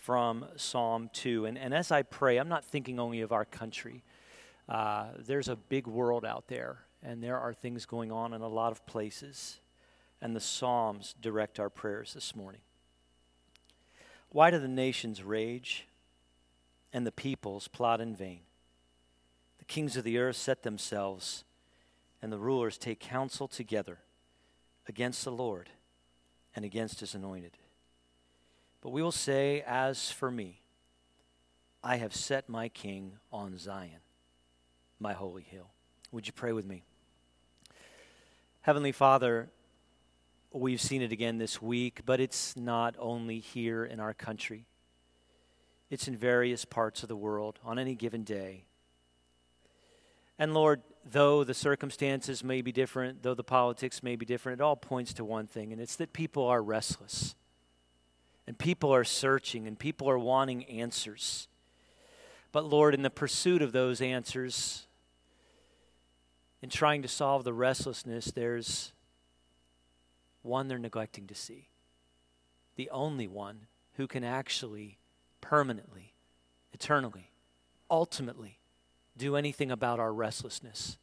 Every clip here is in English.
from Psalm 2. And as I pray, I'm not thinking only of our country. There's a big world out there, and there are things going on in a lot of places. And the Psalms direct our prayers this morning. Why do the nations rage and the peoples plot in vain? The kings of the earth set themselves, and the rulers take counsel together against the Lord and against his anointed. But we will say, as for me, I have set my king on Zion, my holy hill. Would you pray with me? Heavenly Father, we've seen it again this week, but it's not only here in our country. It's in various parts of the world on any given day. And Lord, though the circumstances may be different, though the politics may be different, it all points to one thing, and it's that people are restless. And people are searching, and people are wanting answers. But Lord, in the pursuit of those answers, in trying to solve the restlessness, there's one they're neglecting to see. The only one who can actually, permanently, eternally, ultimately, do anything about our restlessness.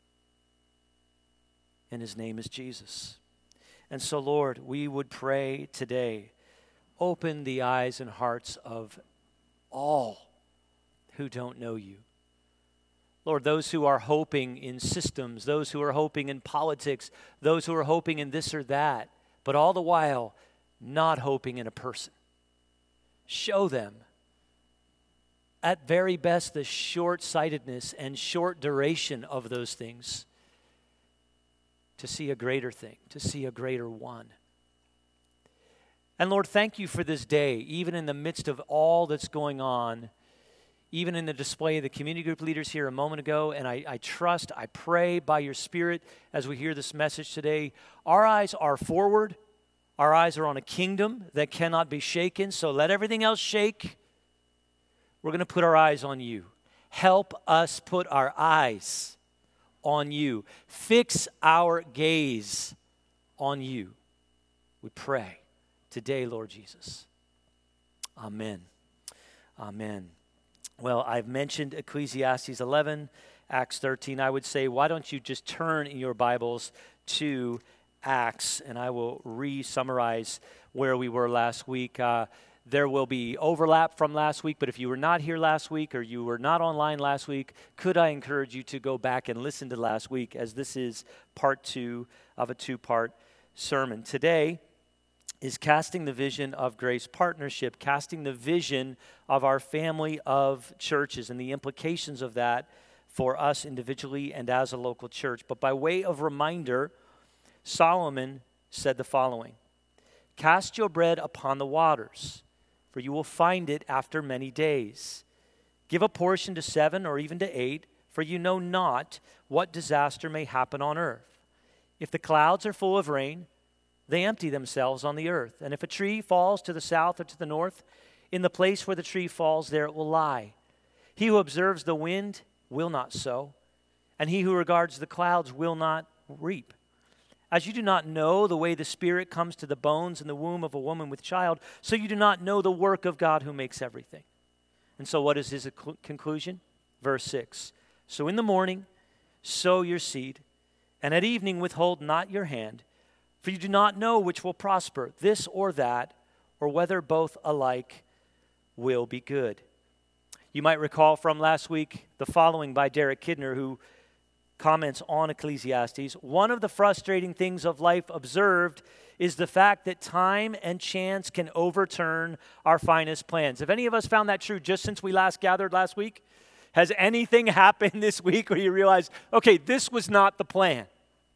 And his name is Jesus. And so, Lord, we would pray today, open the eyes and hearts of all who don't know you. Lord, those who are hoping in systems, those who are hoping in politics, those who are hoping in this or that, but all the while not hoping in a person. Show them, at very best, the short-sightedness and short duration of those things to see a greater thing, to see a greater one. And Lord, thank you for this day, even in the midst of all that's going on, even in the display of the community group leaders here a moment ago. And I trust, I pray by your Spirit as we hear this message today, our eyes are forward. Our eyes are on a kingdom that cannot be shaken. So let everything else shake. We're going to put our eyes on you. Help us put our eyes on you. Fix our gaze on you. We pray today, Lord Jesus. Amen. Amen. Well, I've mentioned Ecclesiastes 11, Acts 13. I would say, why don't you just turn in your Bibles to Acts, and I will re-summarize where we were last week. There will be overlap from last week, but if you were not here last week or you were not online last week, could I encourage you to go back and listen to last week, as this is part 2 of a 2-part sermon. Today is casting the vision of Grace Partnership, casting the vision of our family of churches and the implications of that for us individually and as a local church. But by way of reminder, Solomon said the following: "Cast your bread upon the waters, for you will find it after many days. Give a portion to 7 or even to 8, for you know not what disaster may happen on earth. If the clouds are full of rain, they empty themselves on the earth. And if a tree falls to the south or to the north, in the place where the tree falls, there it will lie. He who observes the wind will not sow, and he who regards the clouds will not reap. As you do not know the way the Spirit comes to the bones in the womb of a woman with child, so you do not know the work of God who makes everything." And so what is his conclusion? Verse 6. "So in the morning sow your seed, and at evening withhold not your hand, for you do not know which will prosper, this or that, or whether both alike will be good." You might recall from last week the following by Derek Kidner, who comments on Ecclesiastes. "One of the frustrating things of life observed is the fact that time and chance can overturn our finest plans." Have any of us found that true just since we last gathered last week? Has anything happened this week where you realize, okay, this was not the plan?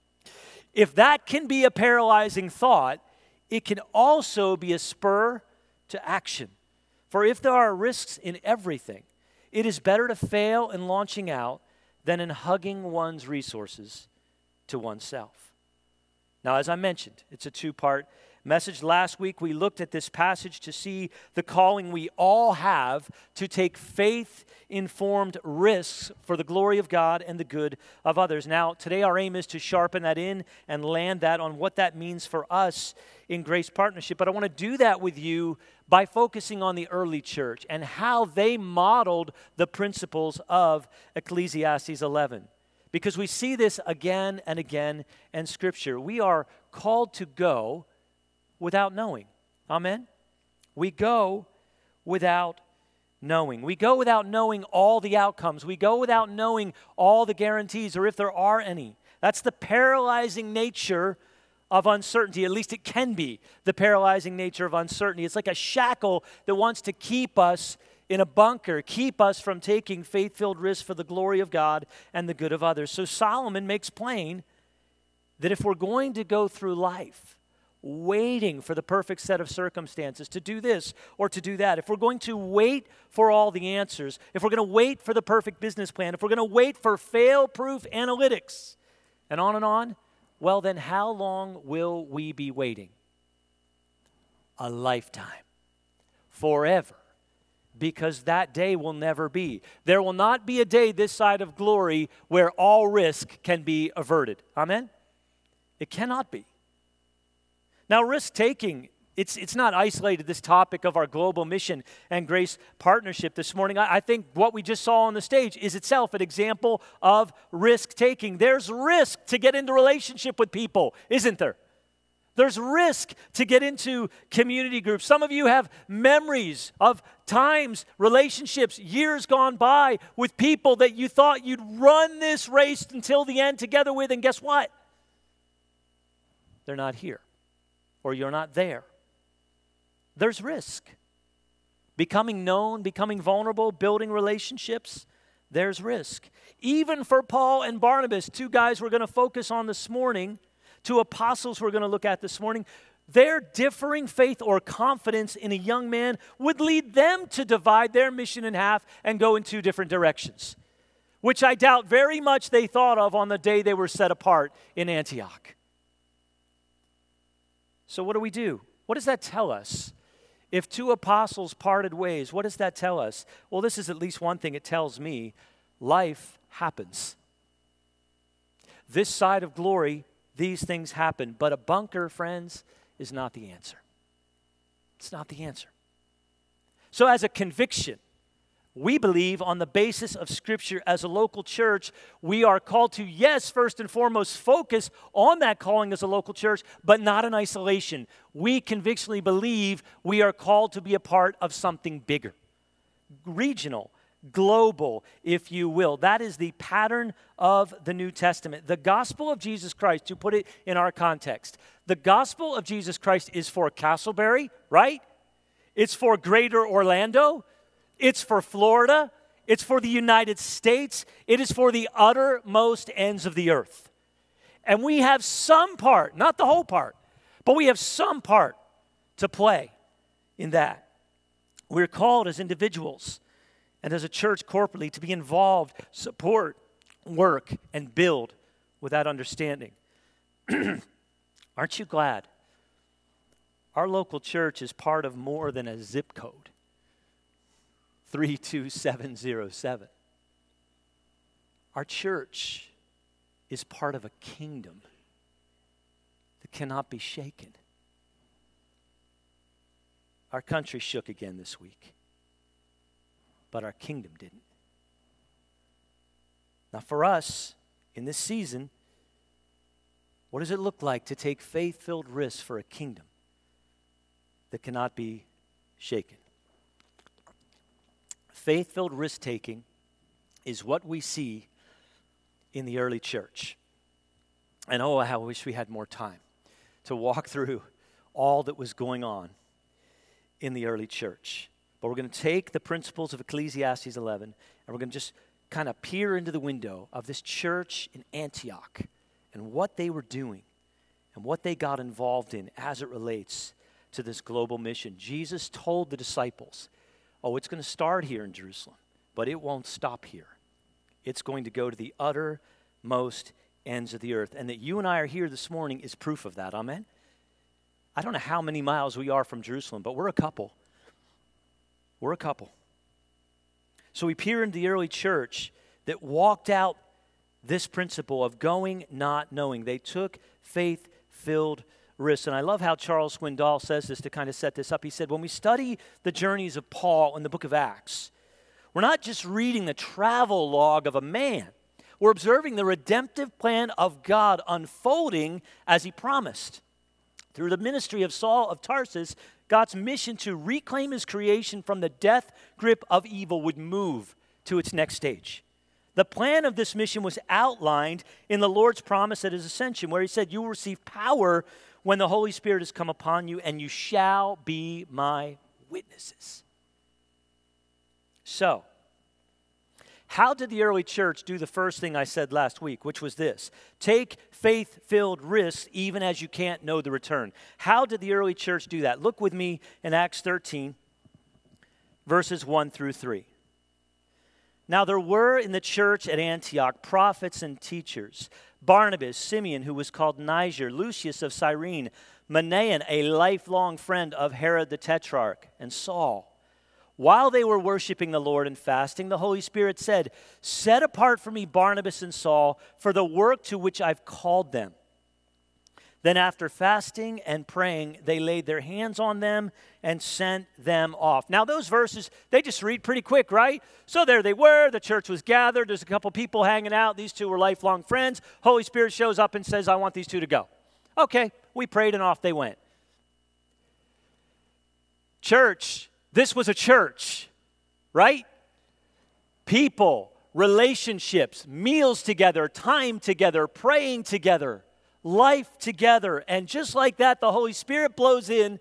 If that can be a paralyzing thought, it can also be a spur to action. For if there are risks in everything, it is better to fail in launching out than in hugging one's resources to oneself. Now, as I mentioned, it's a 2-part message. Last week, we looked at this passage to see the calling we all have to take faith-informed risks for the glory of God and the good of others. Now, today our aim is to sharpen that in and land that on what that means for us in Grace Partnership, but I want to do that with you by focusing on the early church and how they modeled the principles of Ecclesiastes 11. Because we see this again and again in Scripture. We are called to go without knowing. Amen? We go without knowing. We go without knowing all the outcomes. We go without knowing all the guarantees, or if there are any. That's the paralyzing nature of uncertainty. At least it can be the paralyzing nature of uncertainty. It's like a shackle that wants to keep us in a bunker, keep us from taking faith-filled risks for the glory of God and the good of others. So Solomon makes plain that if we're going to go through life waiting for the perfect set of circumstances to do this or to do that, if we're going to wait for all the answers, if we're going to wait for the perfect business plan, if we're going to wait for fail-proof analytics, and on, well then how long will we be waiting? A lifetime. Forever. Because that day will never be. There will not be a day this side of glory where all risk can be averted. Amen? It cannot be. Now, risk-taking, it's not isolated, this topic of our global mission and Grace Partnership this morning. I think what we just saw on the stage is itself an example of risk-taking. There's risk to get into relationship with people, isn't there? There's risk to get into community groups. Some of you have memories of times, relationships, years gone by with people that you thought you'd run this race until the end together with, and guess what? They're not here, or you're not there. There's risk. Becoming known, becoming vulnerable, building relationships, there's risk. Even for Paul and Barnabas, two guys we're going to focus on this morning, two apostles we're going to look at this morning, their differing faith or confidence in a young man would lead them to divide their mission in half and go in two different directions, which I doubt very much they thought of on the day they were set apart in Antioch. So what do? What does that tell us? If two apostles parted ways, what does that tell us? Well, this is at least one thing it tells me. Life happens. This side of glory, these things happen. But a bunker, friends, is not the answer. It's not the answer. So as a conviction, we believe on the basis of Scripture as a local church, we are called to, yes, first and foremost, focus on that calling as a local church, but not in isolation. We convictionally believe we are called to be a part of something bigger, regional, global, if you will. That is the pattern of the New Testament. The gospel of Jesus Christ, to put it in our context, the gospel of Jesus Christ is for Castleberry, right? It's for Greater Orlando. It's for Florida. It's for the United States. It is for the uttermost ends of the earth. And we have some part, not the whole part, but we have some part to play in that. We're called as individuals and as a church corporately to be involved, support, work, and build with that understanding. Aren't you glad? Our local church is part of more than a zip code. 32707. Our church is part of a kingdom that cannot be shaken. Our country shook again this week, but our kingdom didn't. Now for us, in this season, what does it look like to take faith-filled risks for a kingdom that cannot be shaken? Faith-filled risk-taking is what we see in the early church. And oh, how I wish we had more time to walk through all that was going on in the early church. But we're going to take the principles of Ecclesiastes 11, and we're going to just kind of peer into the window of this church in Antioch and what they were doing and what they got involved in as it relates to this global mission. Jesus told the disciples, oh, it's going to start here in Jerusalem, but it won't stop here. It's going to go to the uttermost ends of the earth. And that you and I are here this morning is proof of that. Amen? I don't know how many miles we are from Jerusalem, but we're a couple. We're a couple. So we peer into the early church that walked out this principle of going not knowing. They took faith-filled risks. And I love how Charles Swindoll says this to kind of set this up. He said, when we study the journeys of Paul in the book of Acts, we're not just reading the travel log of a man. We're observing the redemptive plan of God unfolding as he promised. Through the ministry of Saul of Tarsus, God's mission to reclaim his creation from the death grip of evil would move to its next stage. The plan of this mission was outlined in the Lord's promise at his ascension, where he said, you will receive power when the Holy Spirit has come upon you, and you shall be my witnesses. So, how did the early church do the first thing I said last week, which was this? Take faith-filled risks even as you can't know the return. How did the early church do that? Look with me in Acts 13, verses 1 through 3. Now there were in the church at Antioch prophets and teachers, Barnabas, Simeon, who was called Niger, Lucius of Cyrene, Manaen, a lifelong friend of Herod the Tetrarch, and Saul. While they were worshiping the Lord and fasting, the Holy Spirit said, set apart for me Barnabas and Saul for the work to which I've called them. Then after fasting and praying, they laid their hands on them and sent them off. Now those verses, they just read pretty quick, right? So there they were, the church was gathered, there's a couple people hanging out, these two were lifelong friends. Holy Spirit shows up and says, I want these two to go. Okay, we prayed and off they went. Church, this was a church, right? People, relationships, meals together, time together, praying together. Life together. And just like that, the Holy Spirit blows in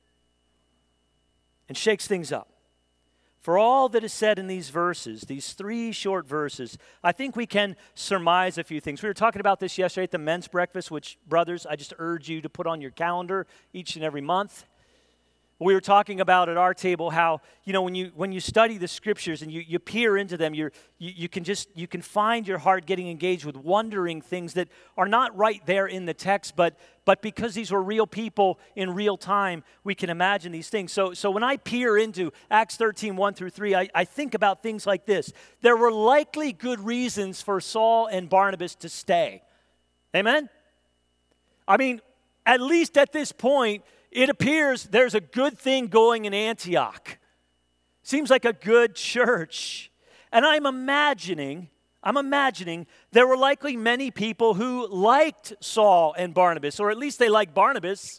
and shakes things up. For all that is said in these verses, these 3 short verses, I think we can surmise a few things. We were talking about this yesterday at the men's breakfast, which, brothers, I just urge you to put on your calendar each and every month. We were talking about at our table how, when you study the scriptures and you peer into them, you can find your heart getting engaged with wondering things that are not right there in the text, but because these were real people in real time, we can imagine these things. So when I peer into Acts 13, 1 through 3, I think about things like this. There were likely good reasons for Saul and Barnabas to stay. Amen? I mean, at least at this point, it appears there's a good thing going in Antioch. Seems like a good church. And I'm imagining there were likely many people who liked Saul and Barnabas, or at least they liked Barnabas.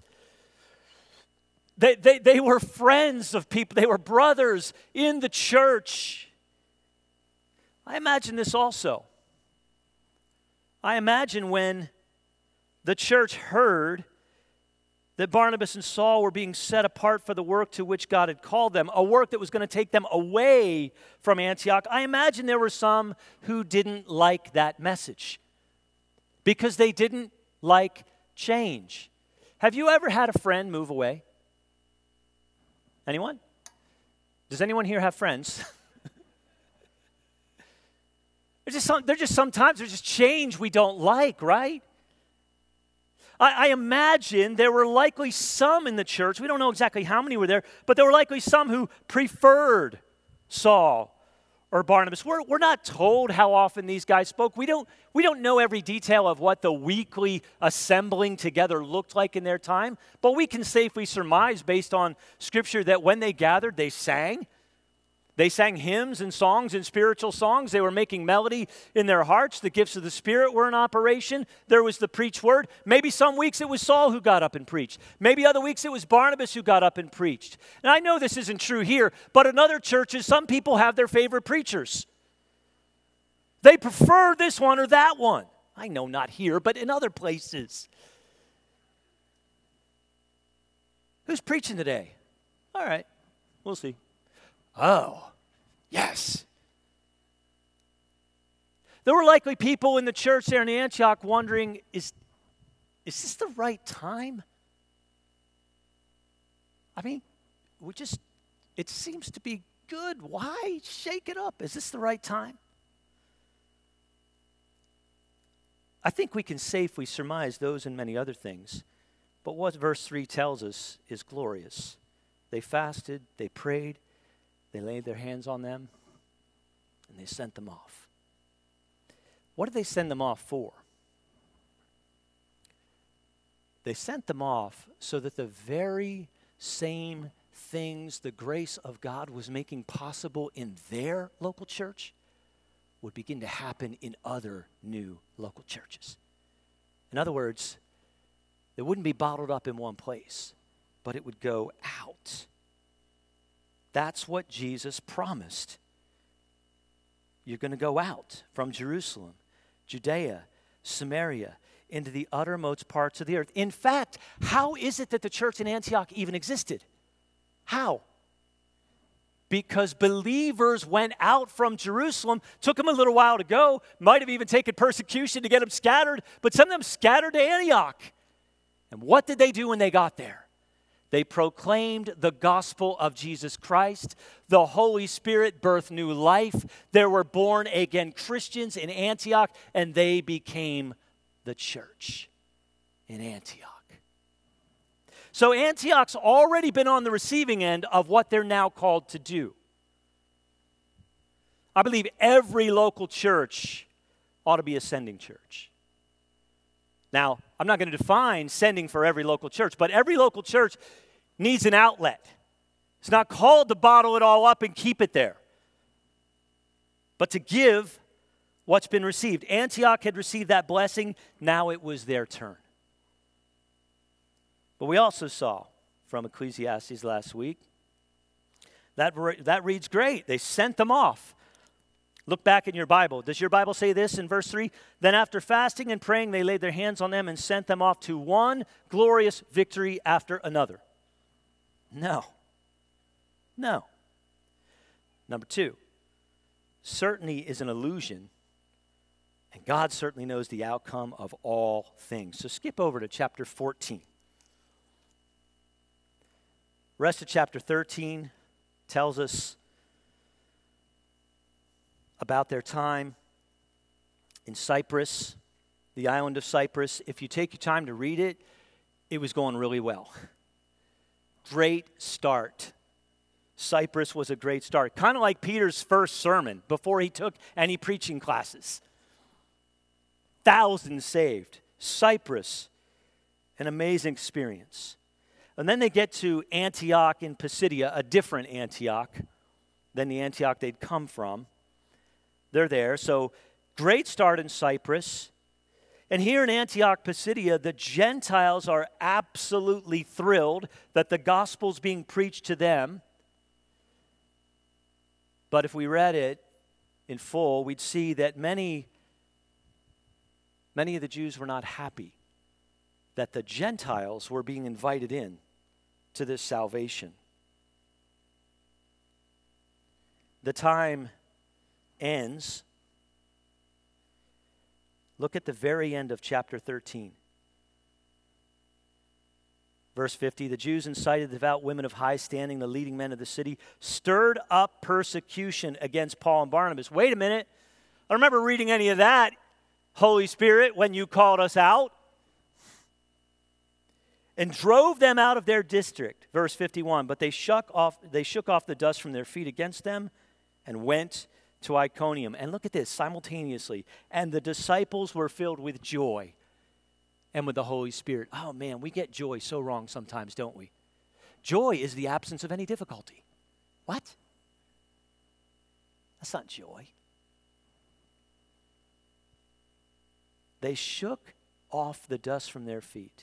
They were friends of people. They were brothers in the church. I imagine this also. I imagine when the church heard that Barnabas and Saul were being set apart for the work to which God had called them, a work that was going to take them away from Antioch. I imagine there were some who didn't like that message because they didn't like change. Have you ever had a friend move away? Anyone? Does anyone here have friends? Sometimes there's just change we don't like, right? I imagine there were likely some in the church, we don't know exactly how many were there, but there were likely some who preferred Saul or Barnabas. We're not told how often these guys spoke. We don't know every detail of what the weekly assembling together looked like in their time, but we can safely surmise based on Scripture that when they gathered, they sang. They sang hymns and songs and spiritual songs. They were making melody in their hearts. The gifts of the Spirit were in operation. There was the preached word. Maybe some weeks it was Saul who got up and preached. Maybe other weeks it was Barnabas who got up and preached. And I know this isn't true here, but in other churches, some people have their favorite preachers. They prefer this one or that one. I know not here, but in other places. Who's preaching today? All right, we'll see. Oh, yes. There were likely people in the church there in Antioch wondering, is this the right time? I mean, it seems to be good. Why shake it up? Is this the right time? I think we can safely surmise those and many other things. But what verse 3 tells us is glorious. They fasted, they prayed, they laid their hands on them, and they sent them off. What did they send them off for? They sent them off so that the very same things the grace of God was making possible in their local church would begin to happen in other new local churches. In other words, it wouldn't be bottled up in one place, but it would go out. That's what Jesus promised. You're going to go out from Jerusalem, Judea, Samaria, into the uttermost parts of the earth. In fact, how is it that the church in Antioch even existed? How? Because believers went out from Jerusalem. Took them a little while to go. Might have even taken persecution to get them scattered. But some of them scattered to Antioch. And what did they do when they got there? They proclaimed the gospel of Jesus Christ. The Holy Spirit birthed new life. There were born again Christians in Antioch, and they became the church in Antioch. So Antioch's already been on the receiving end of what they're now called to do. I believe every local church ought to be a sending church. Now, I'm not going to define sending for every local church, but every local church needs an outlet. It's not called to bottle it all up and keep it there, but to give what's been received. Antioch had received that blessing. Now it was their turn. But we also saw from Ecclesiastes last week, that reads great. They sent them off. Look back in your Bible. Does your Bible say this in verse 3? Then after fasting and praying, they laid their hands on them and sent them off to one glorious victory after another. No. Number 2, certainty is an illusion, and God certainly knows the outcome of all things. So skip over to chapter 14. Rest of chapter 13 tells us about their time in Cyprus, the island of Cyprus. If you take your time to read it, it was going really well. Great start. Cyprus was a great start. Kind of like Peter's first sermon before he took any preaching classes. Thousands saved. Cyprus, an amazing experience. And then they get to Antioch in Pisidia, a different Antioch than the Antioch they'd come from. They're there. So great start in Cyprus. And here in Antioch, Pisidia, the Gentiles are absolutely thrilled that the gospel's being preached to them. But if we read it in full, we'd see that many of the Jews were not happy that the Gentiles were being invited in to this salvation. The time ends. Look at the very end of chapter 13. Verse 50, the Jews incited the devout women of high standing, the leading men of the city, stirred up persecution against Paul and Barnabas. Wait a minute. I don't remember reading any of that, Holy Spirit, when you called us out. And drove them out of their district. Verse 51, but they shook off the dust from their feet against them and went to Iconium. And look at this, simultaneously. And the disciples were filled with joy and with the Holy Spirit. Oh man, we get joy so wrong sometimes, don't we? Joy is the absence of any difficulty. What? That's not joy. They shook off the dust from their feet.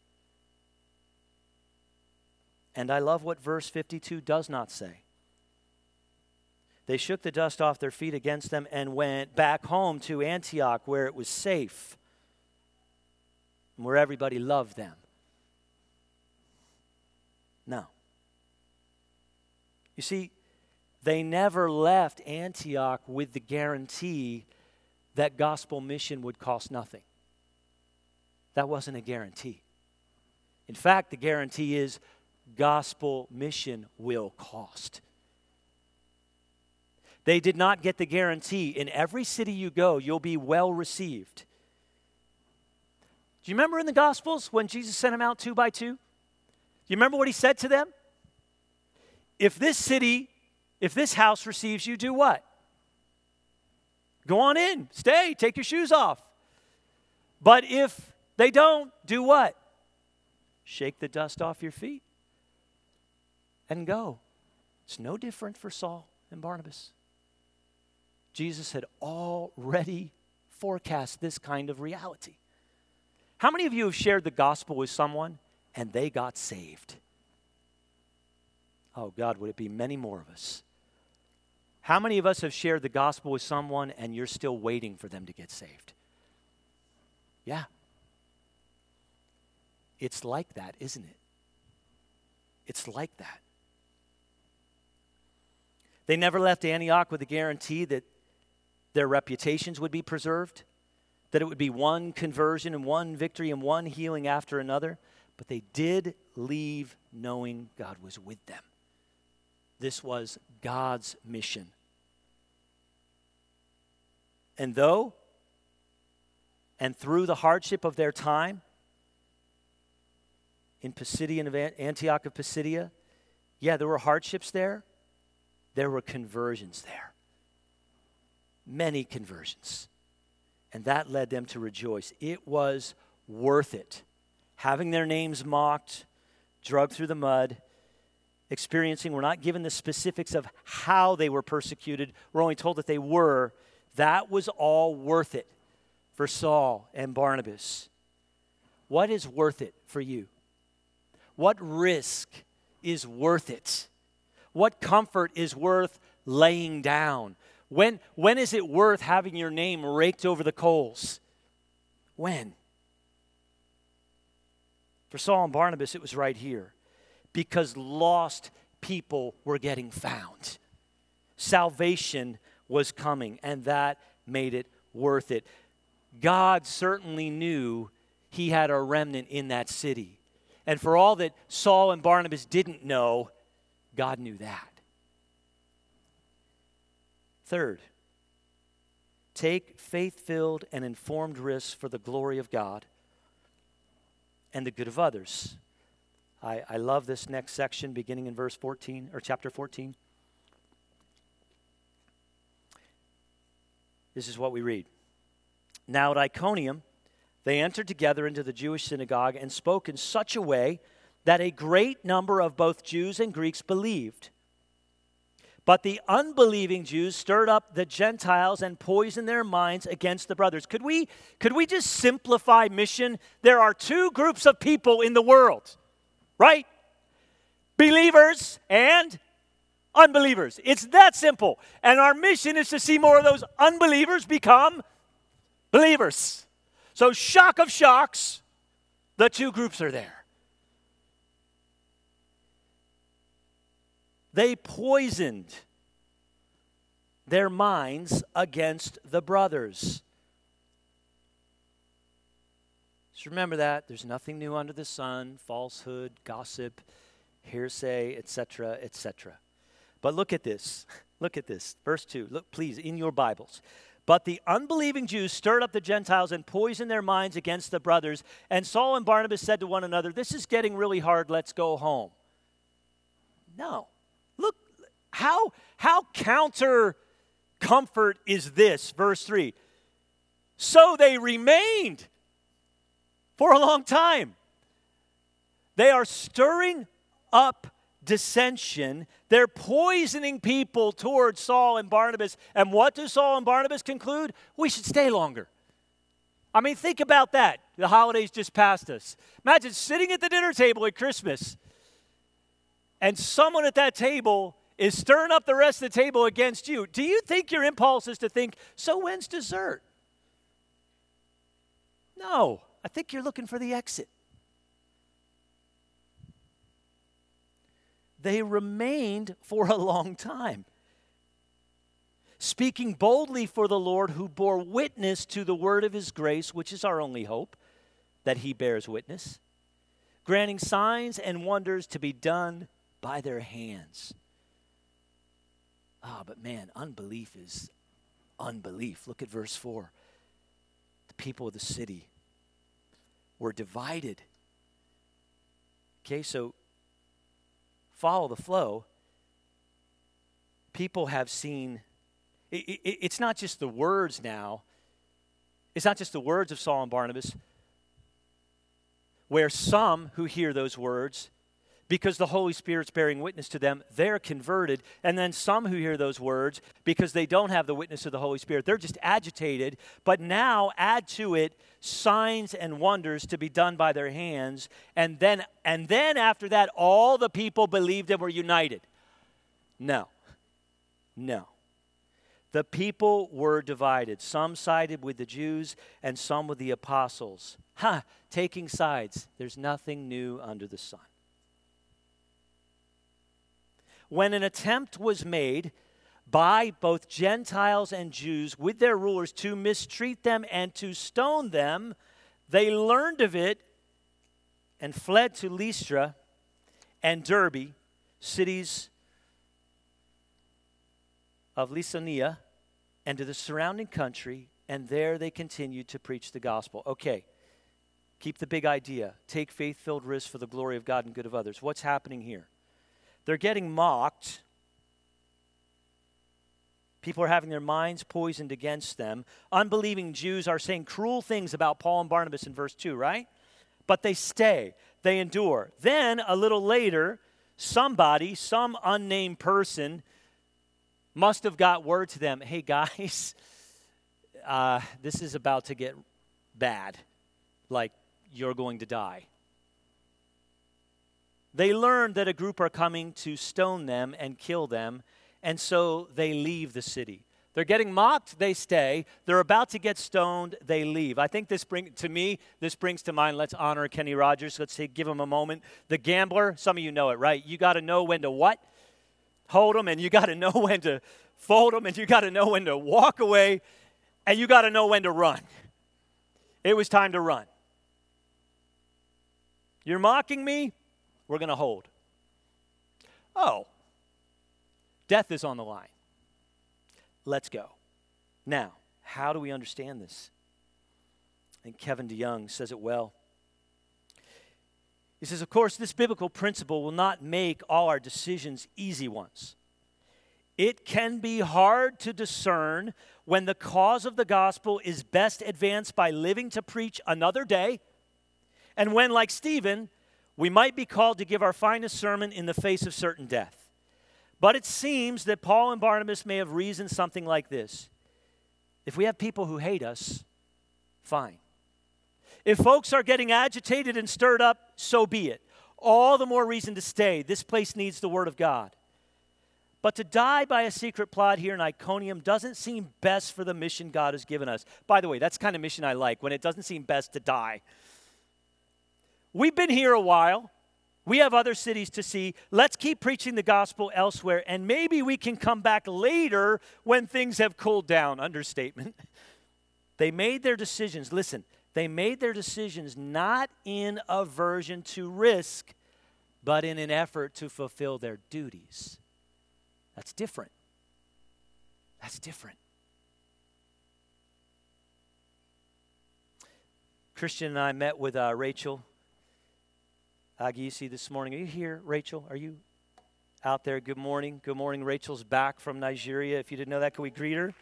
And I love what verse 52 does not say. They shook the dust off their feet against them and went back home to Antioch where it was safe and where everybody loved them. No. You see, they never left Antioch with the guarantee that gospel mission would cost nothing. That wasn't a guarantee. In fact, the guarantee is gospel mission will cost. They did not get the guarantee. In every city you go, you'll be well received. Do you remember in the Gospels when Jesus sent them out 2 by 2? Do you remember what he said to them? If this house receives you, do what? Go on in, stay, take your shoes off. But if they don't, do what? shake the dust off your feet, and go. It's no different for Saul and Barnabas. Jesus had already forecast this kind of reality. How many of you have shared the gospel with someone and they got saved? Oh God, would it be many more of us? How many of us have shared the gospel with someone and you're still waiting for them to get saved? Yeah. It's like that, isn't it? It's like that. They never left Antioch with a guarantee that their reputations would be preserved, that it would be one conversion and one victory and one healing after another, but they did leave knowing God was with them. This was God's mission. And though, and through the hardship of their time in Pisidia and Antioch of Pisidia, yeah, there were hardships there. There were conversions there. Many conversions. And that led them to rejoice. It was worth it. Having their names mocked, dragged through the mud, experiencing, we're not given the specifics of how they were persecuted. We're only told that they were. That was all worth it for Saul and Barnabas. What is worth it for you? What risk is worth it? What comfort is worth laying down? When is it worth having your name raked over the coals? When? For Saul and Barnabas, it was right here. Because lost people were getting found. Salvation was coming, and that made it worth it. God certainly knew he had a remnant in that city. And for all that Saul and Barnabas didn't know, God knew that. Third, take faith-filled and informed risks for the glory of God and the good of others. I love this next section beginning in verse 14 or chapter 14. This is what we read. Now at Iconium, they entered together into the Jewish synagogue and spoke in such a way that a great number of both Jews and Greeks believed. But the unbelieving Jews stirred up the Gentiles and poisoned their minds against the brothers. Could we just simplify mission? There are two groups of people in the world, right? Believers and unbelievers. It's that simple. And our mission is to see more of those unbelievers become believers. So shock of shocks, the two groups are there. They poisoned their minds against the brothers. Just remember that. There's nothing new under the sun, falsehood, gossip, hearsay, etc., etc. But look at this. Look at this. Verse 2. Look, please, in your Bibles. But the unbelieving Jews stirred up the Gentiles and poisoned their minds against the brothers. And Saul and Barnabas said to one another, "This is getting really hard. Let's go home." No. Look, how counter comfort is this? Verse 3. So they remained for a long time. They are stirring up dissension. They're poisoning people towards Saul and Barnabas. And what do Saul and Barnabas conclude? We should stay longer. I mean, think about that. The holidays just passed us. Imagine sitting at the dinner table at Christmas, and someone at that table is stirring up the rest of the table against you. Do you think your impulse is to think, so when's dessert? No, I think you're looking for the exit. They remained for a long time, speaking boldly for the Lord, who bore witness to the word of his grace, which is our only hope, that he bears witness, granting signs and wonders to be done by their hands. But man, unbelief is unbelief. Look at verse 4. The people of the city were divided. Okay, so follow the flow. People have seen, it's not just the words now. It's not just the words of Saul and Barnabas. where some who hear those words, because the Holy Spirit's bearing witness to them, they're converted. And then some who hear those words, because they don't have the witness of the Holy Spirit, they're just agitated. But now add to it signs and wonders to be done by their hands. And then after that, all the people believed and were united. No. The people were divided. Some sided with the Jews and some with the apostles. Taking sides. There's nothing new under the sun. When an attempt was made by both Gentiles and Jews with their rulers to mistreat them and to stone them, they learned of it and fled to Lystra and Derbe, cities of Lycaonia, and to the surrounding country, and there they continued to preach the gospel. Okay, keep the big idea. Take faith-filled risks for the glory of God and good of others. What's happening here? They're getting mocked. People are having their minds poisoned against them. Unbelieving Jews are saying cruel things about Paul and Barnabas in verse 2, right? But they stay. They endure. Then, a little later, somebody, some unnamed person, must have got word to them, hey guys, this is about to get bad. Like, you're going to die. They learned that a group are coming to stone them and kill them, and so they leave the city. They're getting mocked, they stay. They're about to get stoned, they leave. I think this brings to mind, let's honor Kenny Rogers. Let's give him a moment. The gambler, some of you know it, right? You got to know when to what? Hold them, and you got to know when to fold them, and you got to know when to walk away, and you got to know when to run. It was time to run. You're mocking me? We're going to hold. Oh, death is on the line. Let's go. Now, how do we understand this? I think Kevin DeYoung says it well. He says, of course, this biblical principle will not make all our decisions easy ones. It can be hard to discern when the cause of the gospel is best advanced by living to preach another day, and when, like Stephen, we might be called to give our finest sermon in the face of certain death. But it seems that Paul and Barnabas may have reasoned something like this. If we have people who hate us, fine. If folks are getting agitated and stirred up, so be it. All the more reason to stay. This place needs the word of God. But to die by a secret plot here in Iconium doesn't seem best for the mission God has given us. By the way, that's the kind of mission I like, when it doesn't seem best to die. We've been here a while. We have other cities to see. Let's keep preaching the gospel elsewhere, and maybe we can come back later when things have cooled down. Understatement. They made their decisions. Listen, they made their decisions not in aversion to risk, but in an effort to fulfill their duties. That's different. That's different. Christian and I met with Rachel Agisi this morning. Are you here, Rachel? Are you out there? Good morning. Good morning. Rachel's back from Nigeria. If you didn't know that, can we greet her?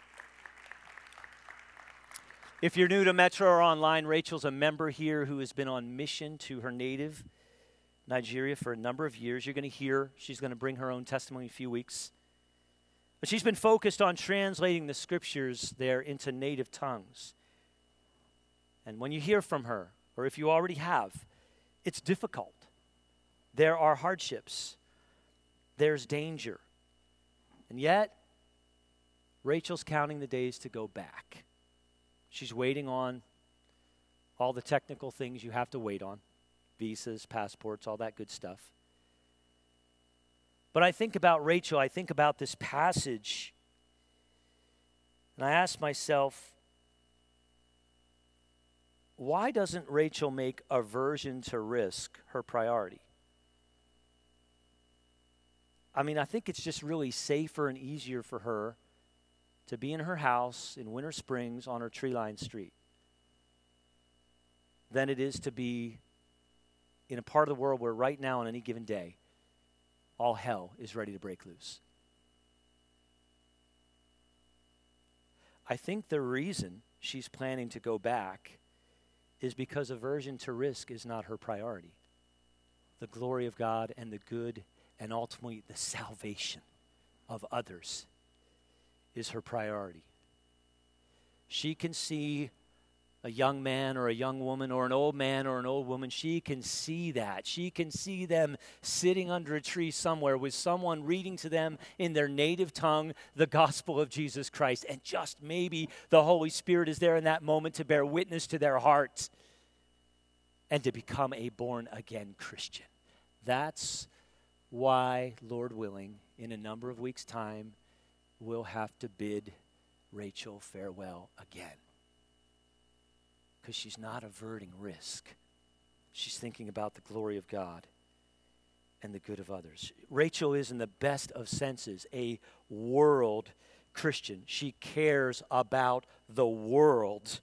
If you're new to Metro or online, Rachel's a member here who has been on mission to her native Nigeria for a number of years. You're going to hear she's going to bring her own testimony in a few weeks. But she's been focused on translating the scriptures there into native tongues. And when you hear from her, or if you already have, it's difficult. There are hardships. There's danger. And yet, Rachel's counting the days to go back. She's waiting on all the technical things you have to wait on. Visas, passports, all that good stuff. But I think about Rachel, I think about this passage, and I ask myself, why doesn't Rachel make aversion to risk her priority? I mean, I think it's just really safer and easier for her to be in her house in Winter Springs on her tree-lined street than it is to be in a part of the world where right now on any given day, all hell is ready to break loose. I think the reason she's planning to go back is because aversion to risk is not her priority. The glory of God and the good and ultimately the salvation of others is her priority. She can see a young man or a young woman or an old man or an old woman. She can see that. She can see them sitting under a tree somewhere with someone reading to them in their native tongue the gospel of Jesus Christ. And just maybe the Holy Spirit is there in that moment to bear witness to their hearts and to become a born-again Christian. That's why, Lord willing, in a number of weeks' time, we'll have to bid Rachel farewell again. Because she's not averting risk. She's thinking about the glory of God and the good of others. Rachel is, in the best of senses, a world Christian. She cares about the world.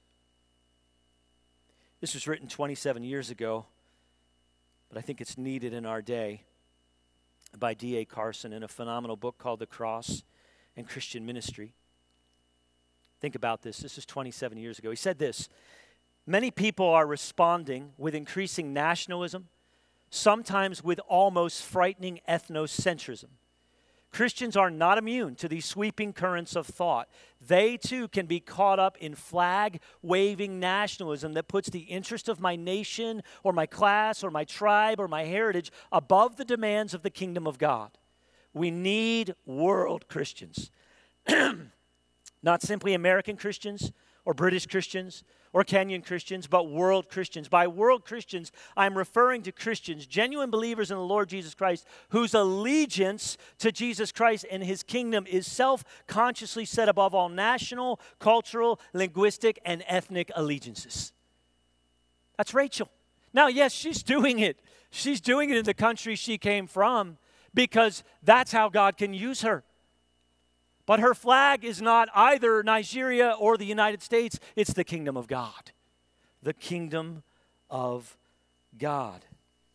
This was written 27 years ago, but I think it's needed in our day, by D.A. Carson in a phenomenal book called The Cross and Christian Ministry. Think about this. This is 27 years ago. He said this: many people are responding with increasing nationalism, sometimes with almost frightening ethnocentrism. Christians are not immune to these sweeping currents of thought. They, too, can be caught up in flag-waving nationalism that puts the interest of my nation or my class or my tribe or my heritage above the demands of the kingdom of God. We need world Christians. Not simply American Christians or British Christians or Kenyan Christians, but world Christians. By world Christians, I'm referring to Christians, genuine believers in the Lord Jesus Christ, whose allegiance to Jesus Christ and his kingdom is self-consciously set above all national, cultural, linguistic, and ethnic allegiances. That's Rachel. Now, yes, she's doing it. She's doing it in the country she came from because that's how God can use her. But her flag is not either Nigeria or the United States. It's the kingdom of God. The kingdom of God.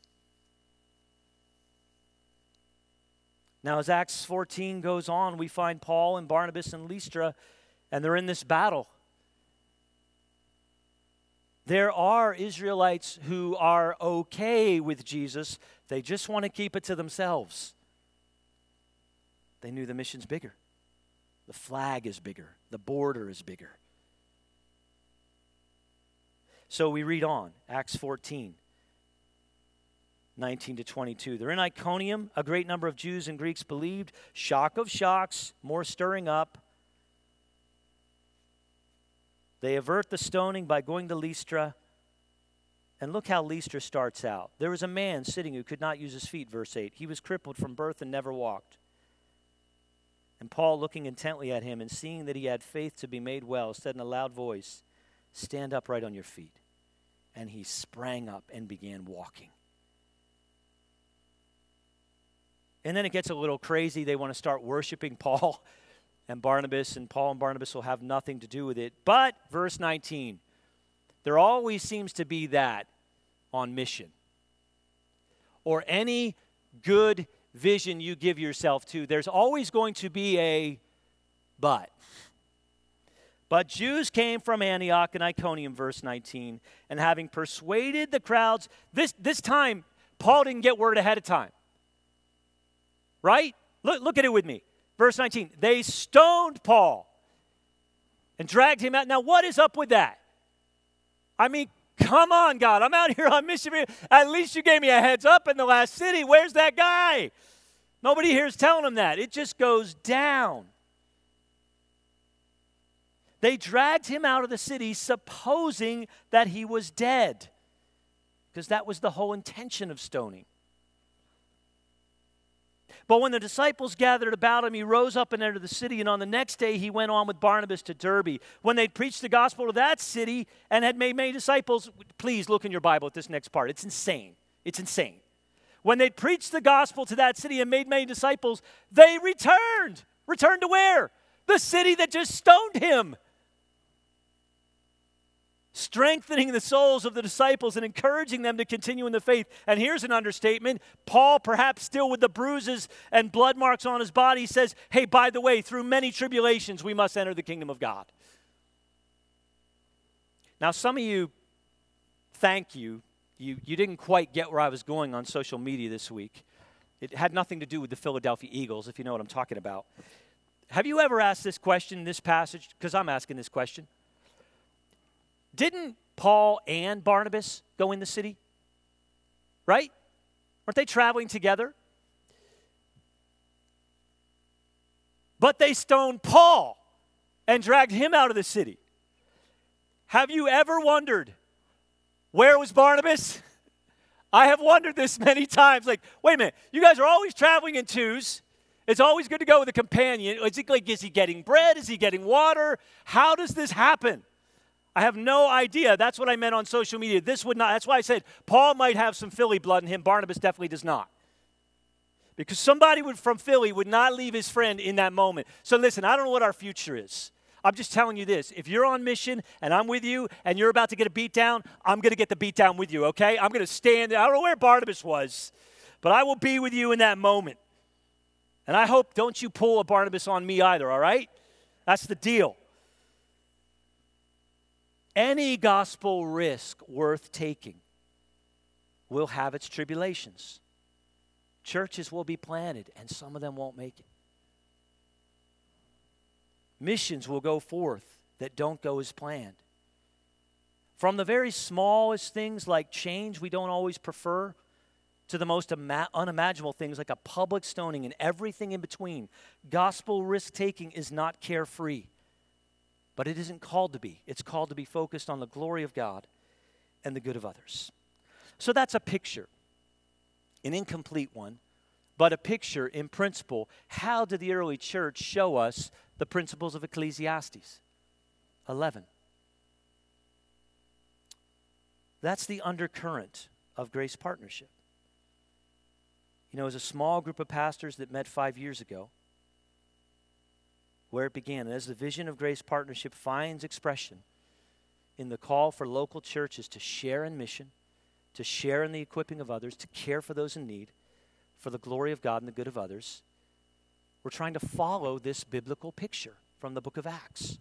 Now, as Acts 14 goes on, we find Paul and Barnabas and Lystra, and they're in this battle. There are Israelites who are okay with Jesus. They just want to keep it to themselves. They knew the mission's bigger. The flag is bigger. The border is bigger. So we read on, Acts 14, 19 to 22. They're in Iconium. A great number of Jews and Greeks believed. Shock of shocks, more stirring up. They avert the stoning by going to Lystra. And look how Lystra starts out. There was a man sitting who could not use his feet, verse 8. He was crippled from birth and never walked. And Paul, looking intently at him and seeing that he had faith to be made well, said in a loud voice, "Stand upright on your feet." And he sprang up and began walking. And then it gets a little crazy. They want to start worshiping Paul and Barnabas, and Paul and Barnabas will have nothing to do with it. But, verse 19, there always seems to be that on mission. Or any good vision you give yourself to, there's always going to be a but. But Jews came from Antioch and Iconium, verse 19, and having persuaded the crowds, this time, Paul didn't get word ahead of time. Right? Look at it with me. Verse 19, they stoned Paul and dragged him out. Now, what is up with that? I mean, come on, God. I'm out here on mission. At least you gave me a heads up in the last city. Where's that guy? Nobody here is telling him that. It just goes down. They dragged him out of the city supposing that he was dead, because that was the whole intention of stoning. But when the disciples gathered about him, he rose up and entered the city, and on the next day he went on with Barnabas to Derbe. When they'd preached the gospel to that city and had made many disciples, please look in your Bible at this next part. It's insane. It's insane. When they'd preached the gospel to that city and made many disciples, they returned. Returned to where? The city that just stoned him. Strengthening the souls of the disciples and encouraging them to continue in the faith. And here's an understatement. Paul, perhaps still with the bruises and blood marks on his body, says, hey, by the way, through many tribulations, we must enter the kingdom of God. Now, some of you thank you. You didn't quite get where I was going on social media this week. It had nothing to do with the Philadelphia Eagles, if you know what I'm talking about. Have you ever asked this question in this passage? Because I'm asking this question. Didn't Paul and Barnabas go in the city? Right? Aren't they traveling together? But they stoned Paul and dragged him out of the city. Have you ever wondered, where was Barnabas? I have wondered this many times. Like, wait a minute, you guys are always traveling in twos. It's always good to go with a companion. Is he getting bread? Is he getting water? How does this happen? I have no idea. That's what I meant on social media. This would not, that's why I said Paul might have some Philly blood in him. Barnabas definitely does not. Because somebody from Philly would not leave his friend in that moment. So listen, I don't know what our future is. I'm just telling you this. If you're on mission and I'm with you and you're about to get a beat down, I'm going to get the beat down with you, okay? I'm going to stand there. I don't know where Barnabas was, but I will be with you in that moment. And I hope don't you pull a Barnabas on me either, all right? That's the deal. Any gospel risk worth taking will have its tribulations. Churches will be planted, and some of them won't make it. Missions will go forth that don't go as planned. From the very smallest things like change we don't always prefer to the most unimaginable things like a public stoning and everything in between, gospel risk-taking is not carefree. But it isn't called to be. It's called to be focused on the glory of God and the good of others. So that's a picture, an incomplete one, but a picture in principle. How did the early church show us the principles of Ecclesiastes 11? That's the undercurrent of Grace Partnership. You know, as a small group of pastors that met 5 years ago, where it began, and as the vision of Grace Partnership finds expression in the call for local churches to share in mission, to share in the equipping of others, to care for those in need, for the glory of God and the good of others, we're trying to follow this biblical picture from the book of Acts.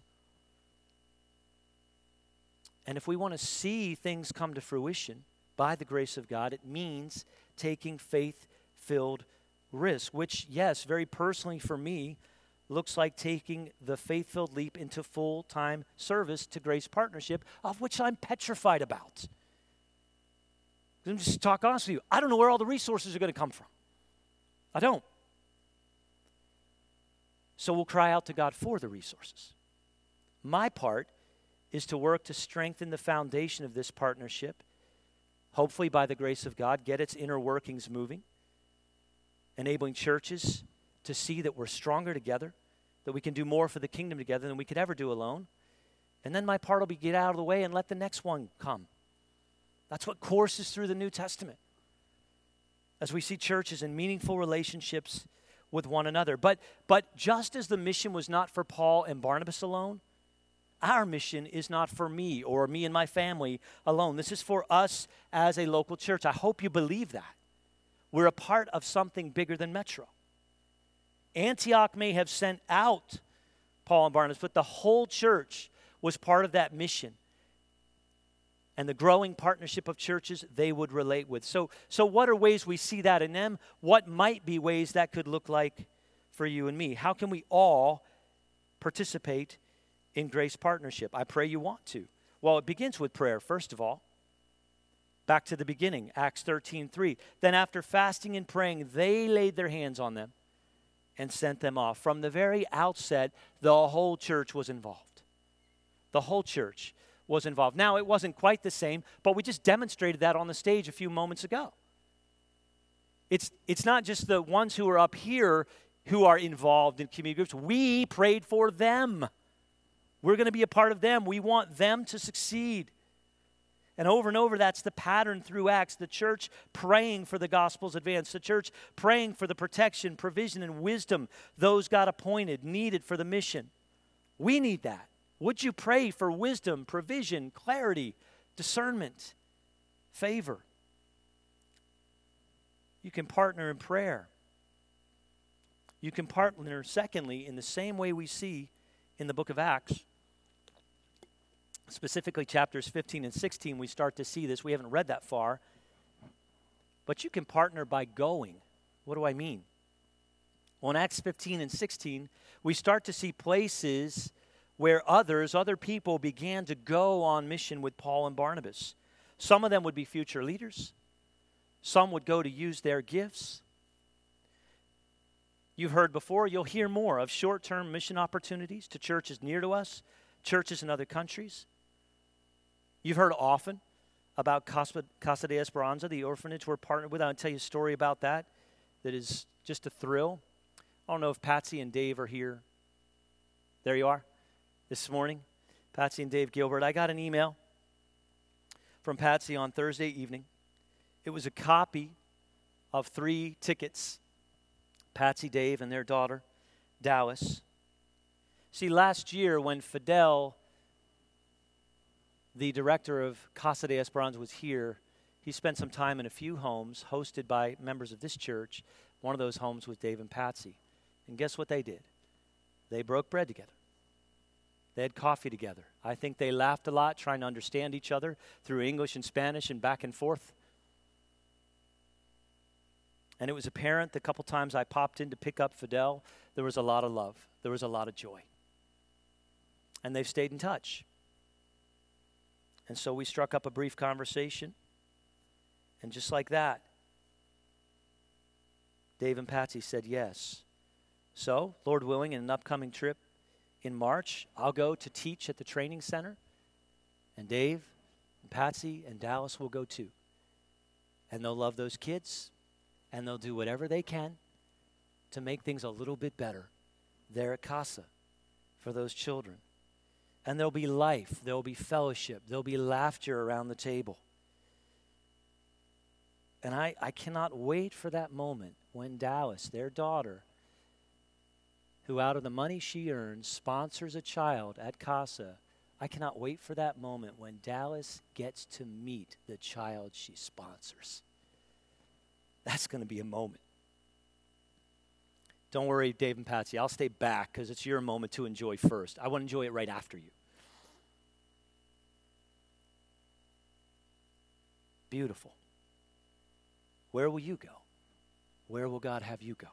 And if we want to see things come to fruition by the grace of God, it means taking faith-filled risk, which, yes, very personally for me, looks like taking the faith-filled leap into full-time service to Grace Partnership, of which I'm petrified about. Let me just talk honestly with you. I don't know where all the resources are going to come from. I don't. So we'll cry out to God for the resources. My part is to work to strengthen the foundation of this partnership, hopefully by the grace of God, get its inner workings moving, enabling churches to see that we're stronger together, that we can do more for the kingdom together than we could ever do alone. And then my part will be get out of the way and let the next one come. That's what courses through the New Testament, as we see churches in meaningful relationships with one another. But just as the mission was not for Paul and Barnabas alone, our mission is not for me or me and my family alone. This is for us as a local church. I hope you believe that. We're a part of something bigger than Metro. Antioch may have sent out Paul and Barnabas, but the whole church was part of that mission and the growing partnership of churches they would relate with. So what are ways we see that in them? What might be ways that could look like for you and me? How can we all participate in Grace Partnership? I pray you want to. Well, it begins with prayer, first of all. Back to the beginning, Acts 13:3. Then after fasting and praying, they laid their hands on them and sent them off. From the very outset, the whole church was involved. The whole church was involved. Now, it wasn't quite the same, but we just demonstrated that on the stage a few moments ago. It's not just the ones who are up here who are involved in community groups. We prayed for them. We're going to be a part of them. We want them to succeed. And over, that's the pattern through Acts. The church praying for the gospel's advance. The church praying for the protection, provision, and wisdom those God appointed, needed for the mission. We need that. Would you pray for wisdom, provision, clarity, discernment, favor? You can partner in prayer. You can partner, secondly, in the same way we see in the book of Acts, specifically chapters 15 and 16, we start to see this. We haven't read that far. But you can partner by going. What do I mean? Well, in Acts 15 and 16, we start to see places where other people began to go on mission with Paul and Barnabas. Some of them would be future leaders. Some would go to use their gifts. You've heard before, you'll hear more of short-term mission opportunities to churches near to us, churches in other countries. You've heard often about Casa de Esperanza, the orphanage we're partnered with. I'll tell you a story about that is just a thrill. I don't know if Patsy and Dave are here. There you are this morning. Patsy and Dave Gilbert. I got an email from Patsy on Thursday evening. It was a copy of 3 tickets. Patsy, Dave, and their daughter, Dallas. See, last year when Fidel, the director of Casa de Esperanza, was here, he spent some time in a few homes hosted by members of this church. One of those homes was Dave and Patsy. And guess what they did? They broke bread together. They had coffee together. I think they laughed a lot trying to understand each other through English and Spanish and back and forth. And it was apparent the couple times I popped in to pick up Fidel, there was a lot of love. There was a lot of joy. And they've stayed in touch. And so we struck up a brief conversation. And just like that, Dave and Patsy said yes. So, Lord willing, in an upcoming trip in March, I'll go to teach at the training center. And Dave and Patsy and Dallas will go too. And they'll love those kids. And they'll do whatever they can to make things a little bit better there at Casa for those children. And there'll be life, there'll be fellowship, there'll be laughter around the table. And I cannot wait for that moment when Dallas, their daughter, who out of the money she earns sponsors a child at Casa, I cannot wait for that moment when Dallas gets to meet the child she sponsors. That's going to be a moment. Don't worry, Dave and Patsy. I'll stay back because it's your moment to enjoy first. I want to enjoy it right after you. Beautiful. Where will you go? Where will God have you go?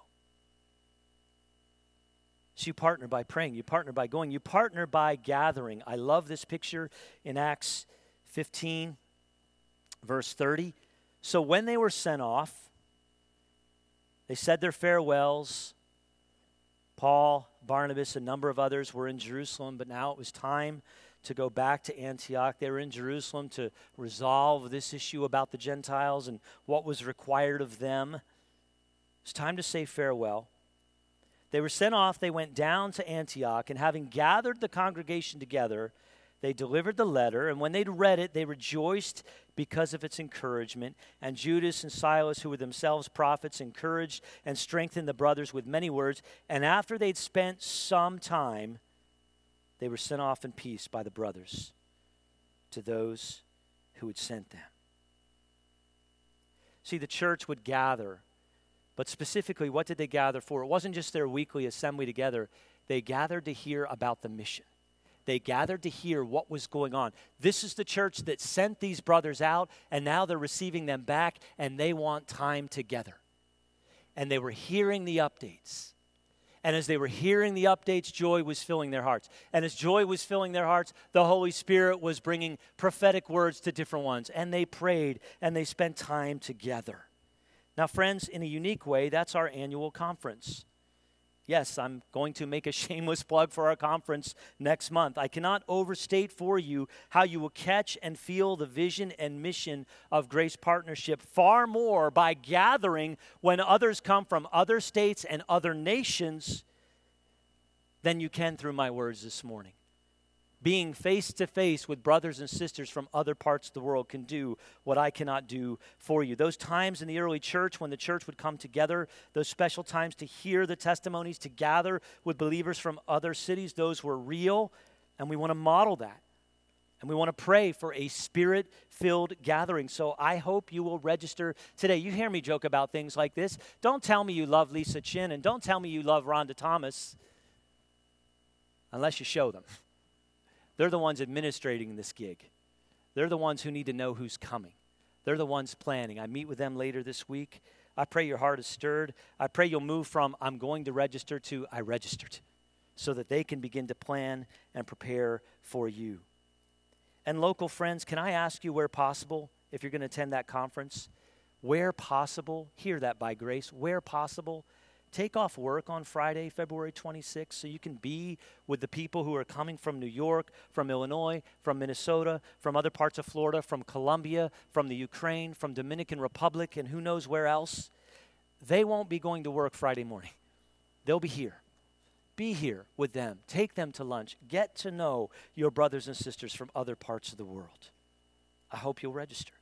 So you partner by praying. You partner by going. You partner by gathering. I love this picture in Acts 15, verse 30. So when they were sent off, they said their farewells. Paul, Barnabas, a number of others were in Jerusalem, but now it was time to go back to Antioch. They were in Jerusalem to resolve this issue about the Gentiles and what was required of them. It's time to say farewell. They were sent off. They went down to Antioch, and having gathered the congregation together, they delivered the letter, and when they'd read it, they rejoiced because of its encouragement. And Judas and Silas, who were themselves prophets, encouraged and strengthened the brothers with many words. And after they'd spent some time, they were sent off in peace by the brothers to those who had sent them. See, the church would gather, but specifically, what did they gather for? It wasn't just their weekly assembly together. They gathered to hear about the mission. They gathered to hear what was going on. This is the church that sent these brothers out, and now they're receiving them back, and they want time together. And they were hearing the updates. And as they were hearing the updates, joy was filling their hearts. And as joy was filling their hearts, the Holy Spirit was bringing prophetic words to different ones. And they prayed, and they spent time together. Now, friends, in a unique way, that's our annual conference. Yes, I'm going to make a shameless plug for our conference next month. I cannot overstate for you how you will catch and feel the vision and mission of Grace Partnership far more by gathering when others come from other states and other nations than you can through my words this morning. Being face-to-face with brothers and sisters from other parts of the world can do what I cannot do for you. Those times in the early church when the church would come together, those special times to hear the testimonies, to gather with believers from other cities, those were real, and we want to model that. And we want to pray for a spirit-filled gathering. So I hope you will register today. You hear me joke about things like this. Don't tell me you love Lisa Chin, and don't tell me you love Rhonda Thomas unless you show them. They're the ones administrating this gig. They're the ones who need to know who's coming. They're the ones planning. I meet with them later this week. I pray your heart is stirred. I pray you'll move from I'm going to register to I registered, so that they can begin to plan and prepare for you. And local friends, can I ask you where possible, if you're going to attend that conference, where possible, hear that by grace, where possible, take off work on Friday, February 26th, so you can be with the people who are coming from New York, from Illinois, from Minnesota, from other parts of Florida, from Colombia, from the Ukraine, from Dominican Republic, and who knows where else. They won't be going to work Friday morning. They'll be here. Be here with them. Take them to lunch. Get to know your brothers and sisters from other parts of the world. I hope you'll register.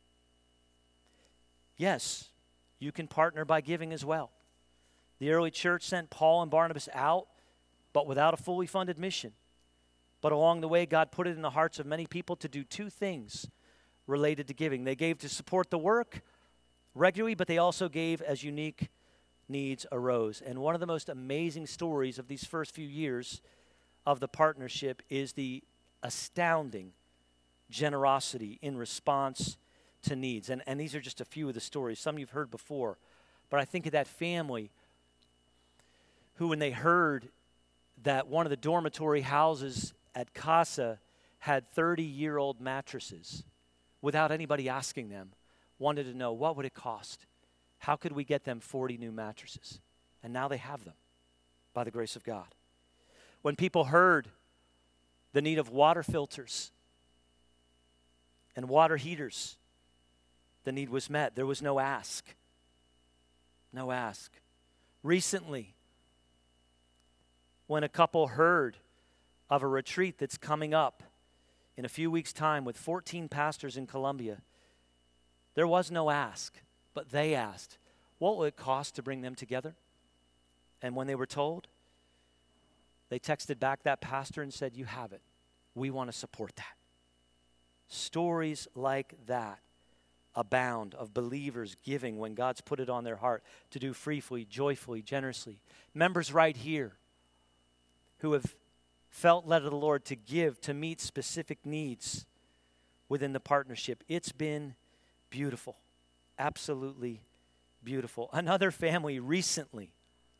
Yes, you can partner by giving as well. The early church sent Paul and Barnabas out, but without a fully funded mission. But along the way, God put it in the hearts of many people to do two things related to giving. They gave to support the work regularly, but they also gave as unique needs arose. And one of the most amazing stories of these first few years of the partnership is the astounding generosity in response to needs. And these are just a few of the stories. Some you've heard before. But I think of that family who, when they heard that one of the dormitory houses at Casa had 30-year-old mattresses, without anybody asking them, wanted to know, what would it cost? How could we get them 40 new mattresses? And now they have them by the grace of God. When people heard the need of water filters and water heaters, the need was met. There was no ask. No ask. Recently, when a couple heard of a retreat that's coming up in a few weeks' time with 14 pastors in Colombia, there was no ask, but they asked, what will it cost to bring them together? And when they were told, they texted back that pastor and said, you have it. We want to support that. Stories like that abound of believers giving when God's put it on their heart to do freely, joyfully, generously. Members right here who have felt led of the Lord to give to meet specific needs within the partnership. It's been beautiful, absolutely beautiful. Another family recently,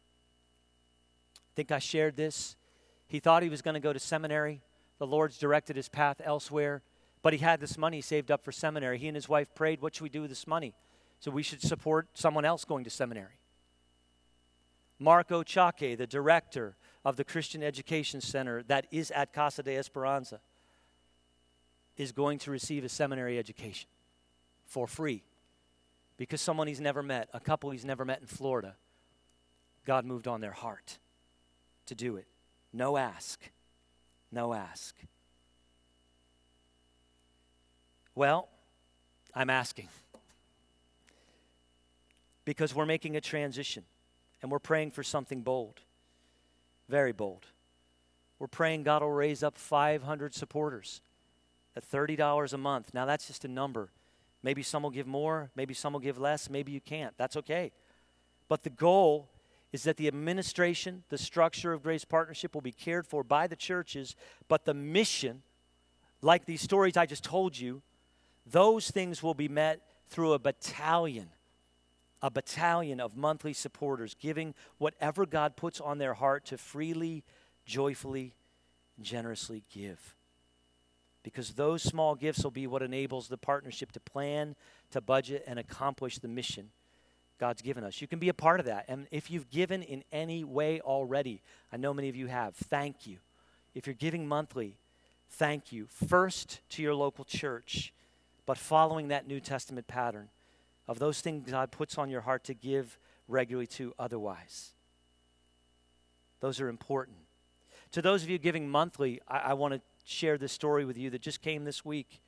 I think I shared this, he thought he was going to go to seminary. The Lord's directed his path elsewhere, but he had this money saved up for seminary. He and his wife prayed, what should we do with this money? So we should support someone else going to seminary. Marco Chaque, the director of the Christian Education Center that is at Casa de Esperanza, is going to receive a seminary education for free because someone he's never met, a couple he's never met in Florida, God moved on their heart to do it. No ask. No ask. Well, I'm asking because we're making a transition and we're praying for something bold. Very bold. We're praying God will raise up 500 supporters at $30 a month. Now, that's just a number. Maybe some will give more. Maybe some will give less. Maybe you can't. That's okay. But the goal is that the administration, the structure of Grace Partnership will be cared for by the churches, but the mission, like these stories I just told you, those things will be met through a battalion of monthly supporters, giving whatever God puts on their heart to freely, joyfully, and generously give. Because those small gifts will be what enables the partnership to plan, to budget, and accomplish the mission God's given us. You can be a part of that. And if you've given in any way already, I know many of you have, thank you. If you're giving monthly, thank you. First to your local church, but following that New Testament pattern of those things God puts on your heart to give regularly to otherwise. Those are important. To those of you giving monthly, I want to share this story with you that just came this week.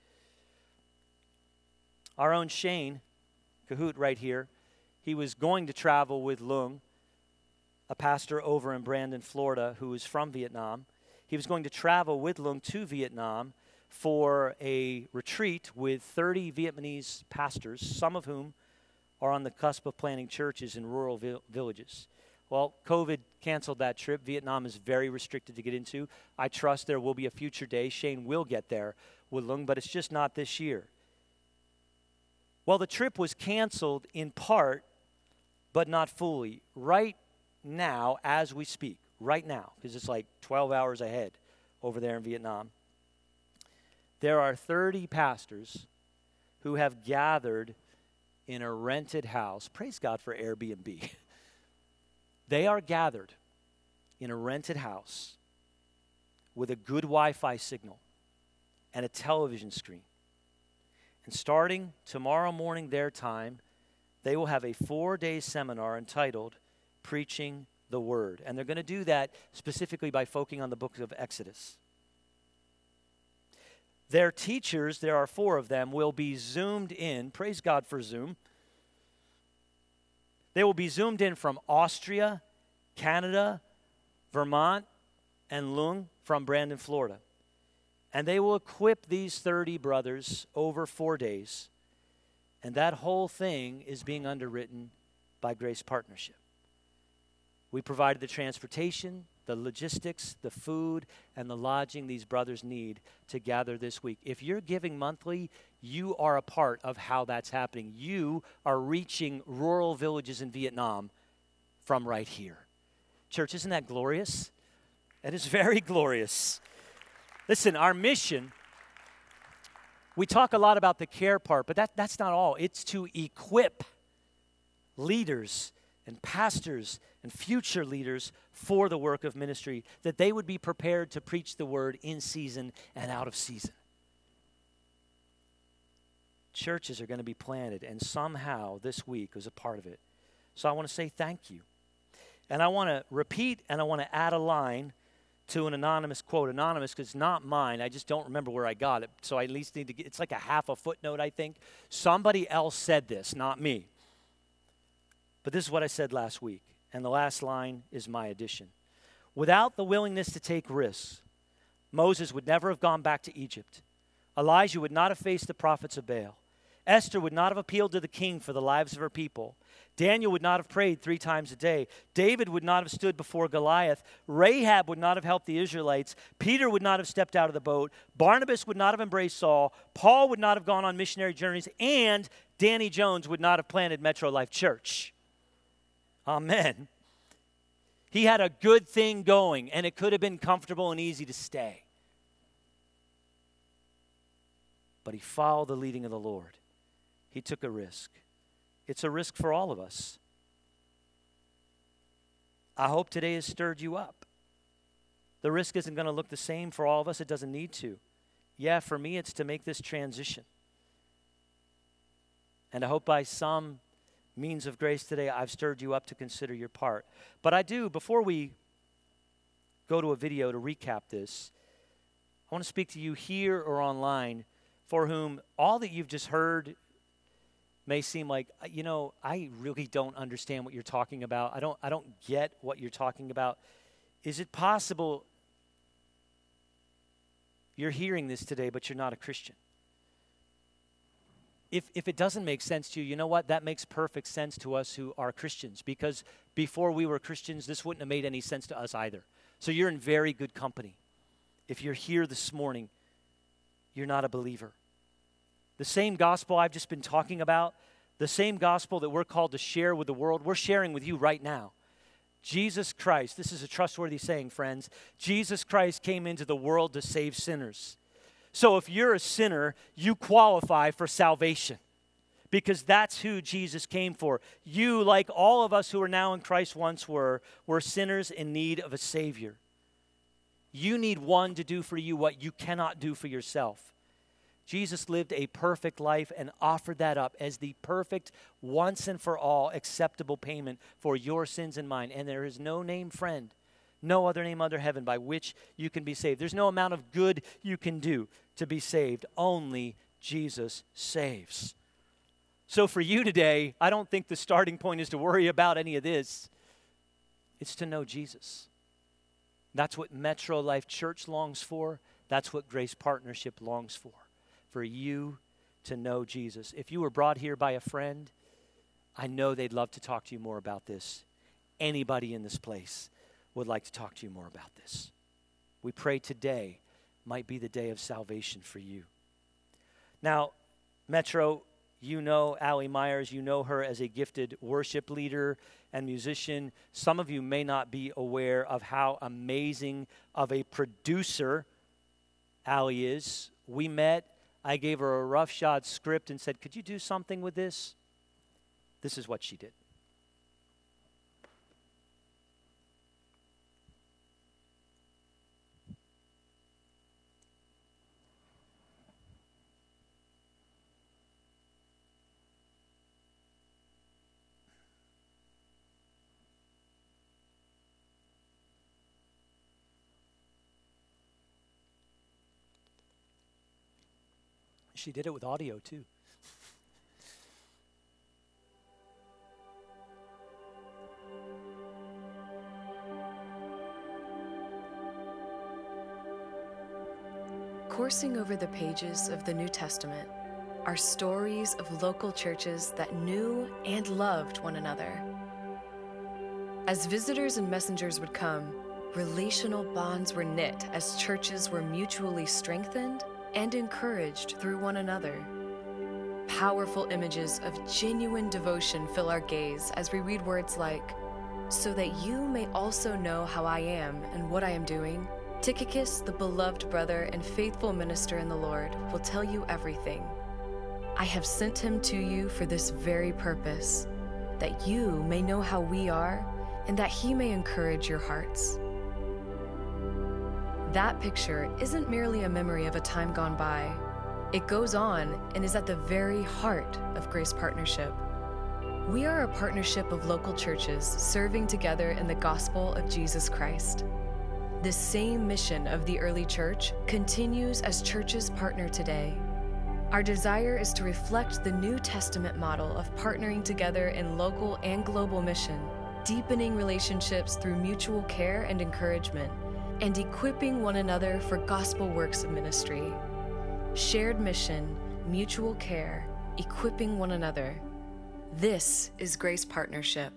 Our own Shane Cahoot right here, he was going to travel with Lung, a pastor over in Brandon, Florida, who is from Vietnam. He was going to travel with Lung to Vietnam for a retreat with 30 Vietnamese pastors, some of whom are on the cusp of planting churches in rural villages. Well, COVID canceled that trip. Vietnam is very restricted to get into. I trust there will be a future day. Shane will get there with Lung, but it's just not this year. Well, the trip was canceled in part, but not fully. Right now, as we speak, right now, because it's like 12 hours ahead over there in Vietnam, there are 30 pastors who have gathered in a rented house. Praise God for Airbnb. They are gathered in a rented house with a good Wi-Fi signal and a television screen. And starting tomorrow morning their time, they will have a 4-day seminar entitled Preaching the Word. And they're going to do that specifically by focusing on the book of Exodus. Their teachers, there are 4 of them, will be zoomed in. Praise God for Zoom. They will be zoomed in from Austria, Canada, Vermont, and Lung from Brandon, Florida. And they will equip these 30 brothers over 4 days. And that whole thing is being underwritten by Grace Partnership. We provided the transportation, the logistics, the food, and the lodging these brothers need to gather this week. If you're giving monthly, you are a part of how that's happening. You are reaching rural villages in Vietnam from right here. Church, isn't that glorious? That is very glorious. Listen, our mission, we talk a lot about the care part, but that's not all. It's to equip leaders and pastors and future leaders for the work of ministry, that they would be prepared to preach the word in season and out of season. Churches are going to be planted, and somehow this week was a part of it. So I want to say thank you. And I want to repeat, and I want to add a line to an anonymous quote. Anonymous because it's not mine. I just don't remember where I got it. So I at least need to get, it's like a half a footnote, I think. Somebody else said this, not me. But this is what I said last week, and the last line is my addition. Without the willingness to take risks, Moses would never have gone back to Egypt. Elijah would not have faced the prophets of Baal. Esther would not have appealed to the king for the lives of her people. Daniel would not have prayed 3 times a day. David would not have stood before Goliath. Rahab would not have helped the Israelites. Peter would not have stepped out of the boat. Barnabas would not have embraced Saul. Paul would not have gone on missionary journeys. And Danny Jones would not have planted Metro Life Church. Amen. He had a good thing going, and it could have been comfortable and easy to stay. But he followed the leading of the Lord. He took a risk. It's a risk for all of us. I hope today has stirred you up. The risk isn't going to look the same for all of us. It doesn't need to. Yeah, for me, it's to make this transition. And I hope by some means of grace today, I've stirred you up to consider your part. But I do, before we go to a video to recap this, I want to speak to you here or online for whom all that you've just heard may seem like, I really don't understand what you're talking about. I don't get what you're talking about. Is it possible you're hearing this today, but you're not a Christian? If it doesn't make sense to you, you know what? That makes perfect sense to us who are Christians, because before we were Christians, this wouldn't have made any sense to us either. So you're in very good company. If you're here this morning, you're not a believer. The same gospel I've just been talking about, the same gospel that we're called to share with the world, we're sharing with you right now. Jesus Christ, this is a trustworthy saying, friends. Jesus Christ came into the world to save sinners. So if you're a sinner, you qualify for salvation because that's who Jesus came for. You, like all of us who are now in Christ once were sinners in need of a Savior. You need one to do for you what you cannot do for yourself. Jesus lived a perfect life and offered that up as the perfect, once and for all, acceptable payment for your sins and mine. And there is no name, friend, no other name under heaven by which you can be saved. There's no amount of good you can do to be saved. Only Jesus saves. So for you today, I don't think the starting point is to worry about any of this. It's to know Jesus. That's what Metro Life Church longs for. That's what Grace Partnership longs for you to know Jesus. If you were brought here by a friend, I know they'd love to talk to you more about this. anybody in this place would like to talk to you more about this. We pray today might be the day of salvation for you. Now, Metro, you know Allie Myers. You know her as a gifted worship leader and musician. Some of you may not be aware of how amazing of a producer Allie is. We met. I gave her a roughshod script and said, could you do something with this? This is what she did. She did it with audio, too. Coursing over the pages of the New Testament are stories of local churches that knew and loved one another. As visitors and messengers would come, relational bonds were knit as churches were mutually strengthened and encouraged through one another. Powerful images of genuine devotion fill our gaze as we read words like, "So that you may also know how I am and what I am doing, Tychicus, the beloved brother and faithful minister in the Lord, will tell you everything. I have sent him to you for this very purpose, that you may know how we are and that he may encourage your hearts." That picture isn't merely a memory of a time gone by. It goes on and is at the very heart of Grace Partnership. We are a partnership of local churches serving together in the gospel of Jesus Christ. The same mission of the early church continues as churches partner today. Our desire is to reflect the New Testament model of partnering together in local and global mission, deepening relationships through mutual care and encouragement, and equipping one another for gospel works of ministry. Shared mission, mutual care, equipping one another. This is Grace Partnership.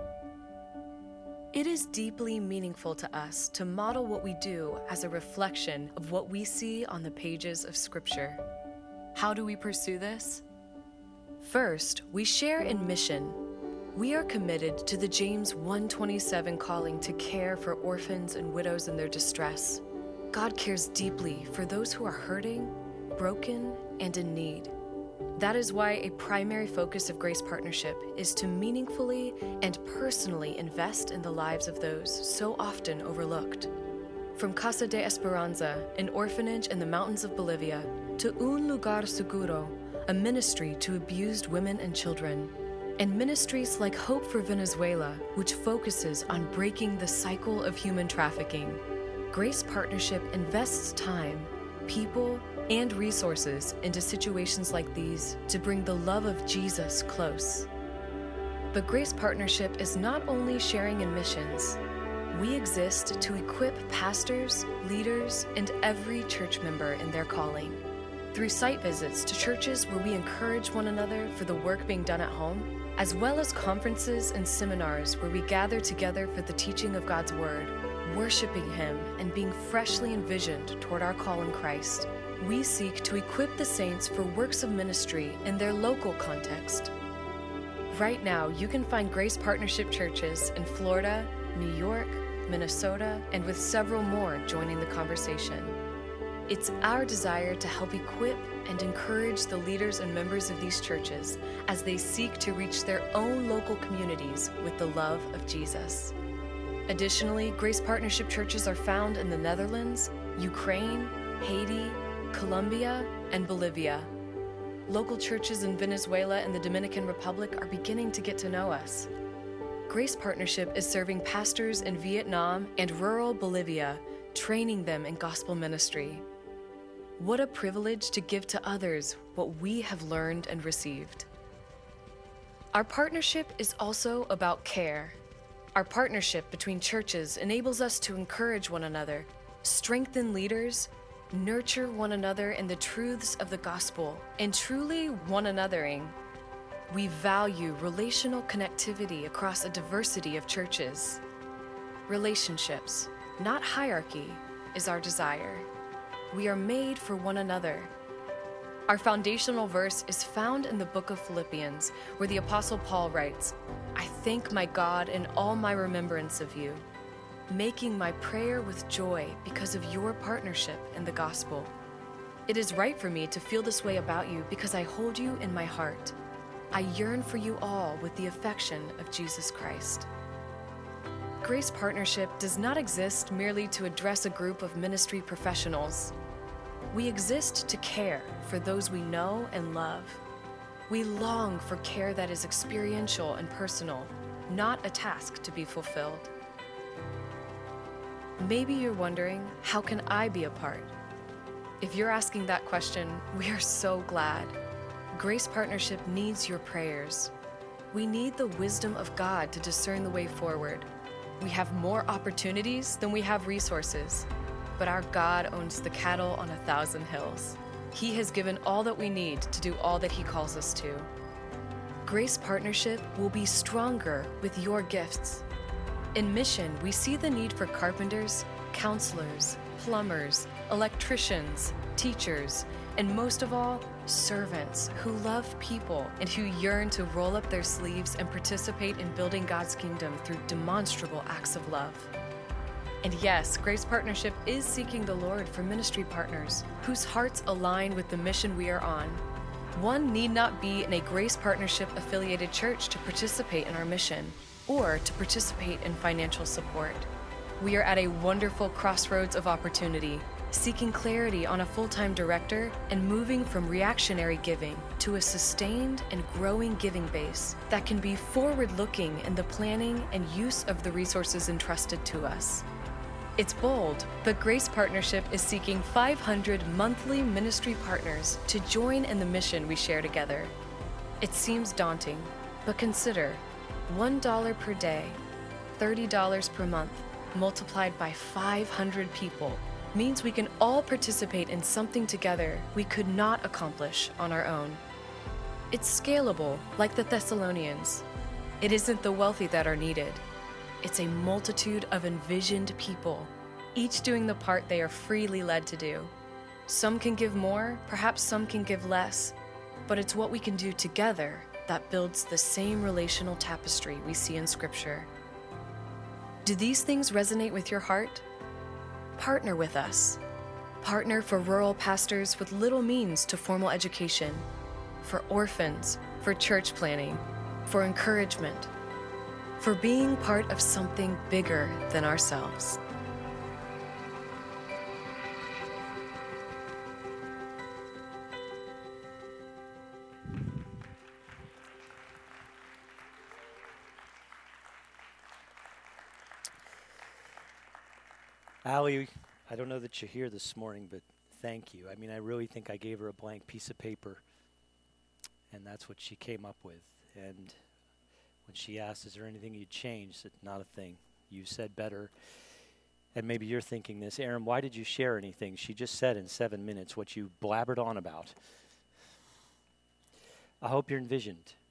It is deeply meaningful to us to model what we do as a reflection of what we see on the pages of Scripture. How do we pursue this? First, we share in mission. We are committed to the James 1:27 calling to care for orphans and widows in their distress. God cares deeply for those who are hurting, broken, and in need. That is why a primary focus of Grace Partnership is to meaningfully and personally invest in the lives of those so often overlooked. From Casa de Esperanza, an orphanage in the mountains of Bolivia, to Un Lugar Seguro, a ministry to abused women and children, and ministries like Hope for Venezuela, which focuses on breaking the cycle of human trafficking. Grace Partnership invests time, people, and resources into situations like these to bring the love of Jesus close. But Grace Partnership is not only sharing in missions. We exist to equip pastors, leaders, and every church member in their calling. Through site visits to churches where we encourage one another for the work being done at home, as well as conferences and seminars where we gather together for the teaching of God's Word, worshiping Him and being freshly envisioned toward our call in Christ, we seek to equip the saints for works of ministry in their local context. Right now, you can find Grace Partnership churches in Florida, New York, Minnesota, and with several more joining the conversation. It's our desire to help equip and encourage the leaders and members of these churches as they seek to reach their own local communities with the love of Jesus. Additionally, Grace Partnership churches are found in the Netherlands, Ukraine, Haiti, Colombia, and Bolivia. Local churches in Venezuela and the Dominican Republic are beginning to get to know us. Grace Partnership is serving pastors in Vietnam and rural Bolivia, training them in gospel ministry. What a privilege to give to others what we have learned and received. Our partnership is also about care. Our partnership between churches enables us to encourage one another, strengthen leaders, nurture one another in the truths of the gospel, and truly one anothering. We value relational connectivity across a diversity of churches. Relationships, not hierarchy, is our desire. We are made for one another. Our foundational verse is found in the book of Philippians, where the Apostle Paul writes, "I thank my God in all my remembrance of you, making my prayer with joy because of your partnership in the gospel. It is right for me to feel this way about you because I hold you in my heart. I yearn for you all with the affection of Jesus Christ." Grace Partnership does not exist merely to address a group of ministry professionals. We exist to care for those we know and love. We long for care that is experiential and personal, not a task to be fulfilled. Maybe you're wondering, how can I be a part? If you're asking that question, we are so glad. Grace Partnership needs your prayers. We need the wisdom of God to discern the way forward. We have more opportunities than we have resources, but our God owns the cattle on 1,000 hills. He has given all that we need to do all that He calls us to. Grace Partnership will be stronger with your gifts. In mission, we see the need for carpenters, counselors, plumbers, electricians, teachers, and most of all, servants who love people and who yearn to roll up their sleeves and participate in building God's kingdom through demonstrable acts of love. And yes, Grace Partnership is seeking the Lord for ministry partners whose hearts align with the mission we are on. One need not be in a Grace Partnership affiliated church to participate in our mission or to participate in financial support. We are at a wonderful crossroads of opportunity, seeking clarity on a full-time director and moving from reactionary giving to a sustained and growing giving base that can be forward-looking in the planning and use of the resources entrusted to us. It's bold, but Grace Partnership is seeking 500 monthly ministry partners to join in the mission we share together. It seems daunting, but consider $1 per day, $30 per month, multiplied by 500 people means we can all participate in something together we could not accomplish on our own. It's scalable, like the Thessalonians. It isn't the wealthy that are needed. It's a multitude of envisioned people, each doing the part they are freely led to do. Some can give more, perhaps some can give less, but it's what we can do together that builds the same relational tapestry we see in Scripture. Do these things resonate with your heart? Partner with us. Partner for rural pastors with little means to formal education, for orphans, for church planning, for encouragement, for being part of something bigger than ourselves. Allie, I don't know that you're here this morning, but thank you. I mean, I really think I gave her a blank piece of paper, and that's what she came up with. And when she asked, is there anything you'd change? I said, not a thing. You said better. And maybe you're thinking this, Aaron, why did you share anything? She just said in 7 minutes what you blabbered on about. I hope you're envisioned.